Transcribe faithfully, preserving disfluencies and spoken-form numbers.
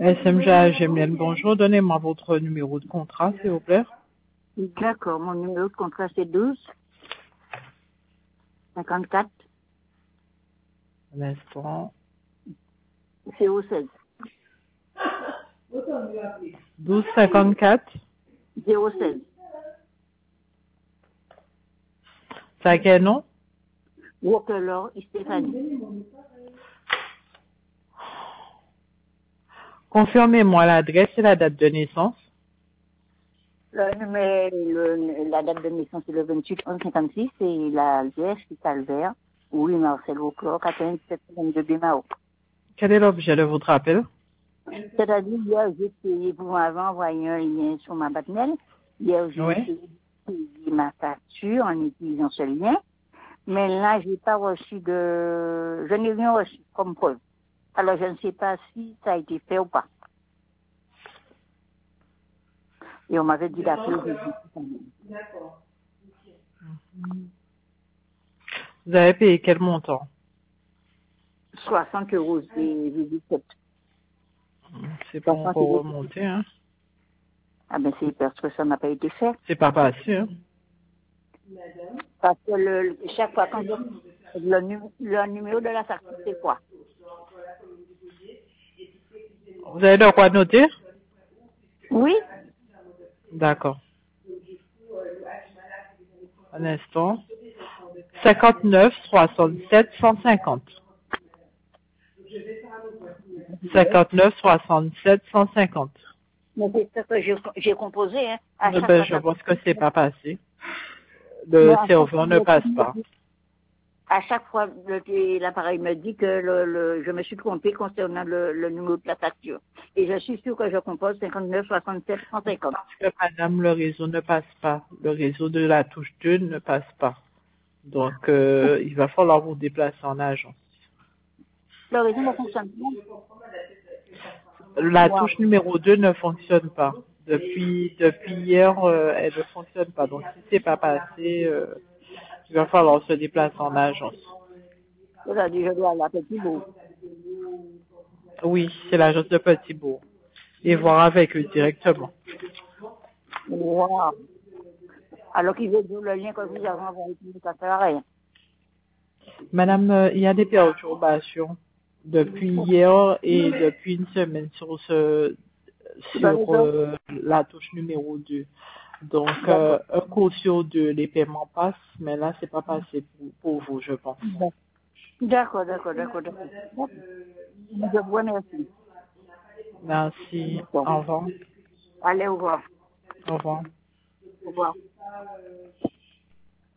S M J A Gemlen, bonjour. Donnez-moi votre numéro de contrat, s'il vous plaît. D'accord, mon numéro de contrat c'est douze cinquante-quatre Un instant. zéro seize. douze cinquante-quatre. zéro seize. C'est à quel nom? Walker Stéphanie. Confirmez-moi l'adresse et la date de naissance. Le numéro, le, la date de naissance c'est le vingt-huit onze cinquante-six et la l'adresse c'est Calvaire. Oui, Marcel Walker, quatre-vingt-dix-sept vingt-deux Bémao. Quel est l'objet de votre appel? C'est-à-dire, hier, j'ai payé, vous m'avez envoyé un lien sur ma boîte mail. Hier, j'ai Oui. payé ma facture en utilisant ce lien. Mais là, je n'ai pas reçu de, je n'ai rien reçu comme preuve. Alors, je ne sais pas si ça a été fait ou pas. Et on m'avait dit d'appeler. D'accord. Vous avez payé quel montant? soixante euros, j'ai dit sept. C'est pas encore remonté, hein? Ah ben, c'est parce que ça n'a pas été fait. C'est pas passé, hein? Parce que le, chaque fois quand je, le, nu- le numéro de la facture, c'est quoi? Vous avez de quoi noter? Oui? D'accord. Un instant. cinquante-neuf soixante-sept cent cinquante. cinquante-neuf soixante-sept cent cinquante. Mais c'est ce que j'ai j'ai composé, hein. À Eh chaque ben, fois, je ça- pense que c'est pas passé. Non, Le à chaque serveur fois, ne le- passe pas. à chaque fois, le- l'appareil me dit que le, le, je me suis trompée concernant le, le numéro de la facture. Et je suis sûre que je compose cinquante-neuf soixante-sept cent cinquante. Parce que madame, le réseau ne passe pas. Le réseau de la touche deux ne passe pas. Donc, euh, il va falloir vous déplacer en agence. Le réseau ne fonctionne pas. La Wow. touche numéro deux ne fonctionne pas. Depuis depuis hier, euh, elle ne fonctionne pas. Donc, si c'est pas passé, euh, il va falloir se déplacer en agence. Aujourd'hui, je dois aller à Petit Bourg. Oui, c'est l'agence de Petit-Bourg. Et voir avec eux directement. Wow. Alors qu'il veut dire le lien que vous avez envoyé, ça sert à rien. Madame, euh, il y a des perturbations depuis hier et depuis une semaine sur ce Dans les sur autres? euh, la touche numéro deux. Donc, euh, D'accord. un coup sur deux, les paiements passent, mais là, c'est pas passé pour, pour vous, je pense. D'accord, d'accord, d'accord, d'accord. Je vous remercie. Merci. Bon. Au revoir. Allez, au revoir. Au revoir. Au revoir.